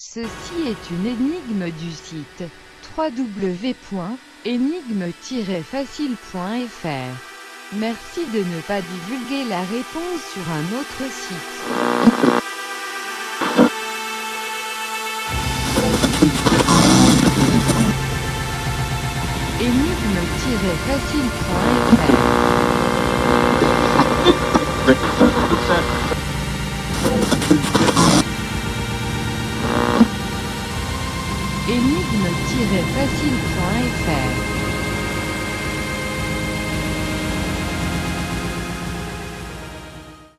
Ceci est une énigme du site www.enigme-facile.fr. Merci de ne pas divulguer la réponse sur un autre site. Enigme-facile.fr. Enigme-facile.fr.